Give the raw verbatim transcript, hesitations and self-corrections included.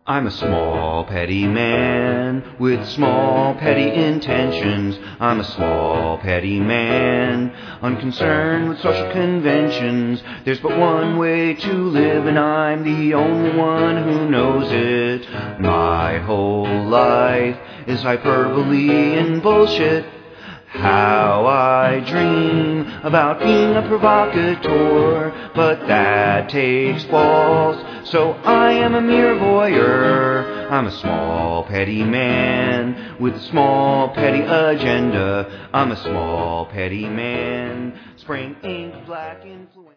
I'm a small, petty man with small, petty intentions. I'm a small, petty man, unconcerned with social conventions. There's but one way to live, and I'm the only one who knows it. My whole life is hyperbole and bullshit. How I dream about being a provocateur, but that takes balls, so I am a mere voyeur. I'm a small, petty man with a small, petty agenda. I'm a small, petty man, spraying ink black influence.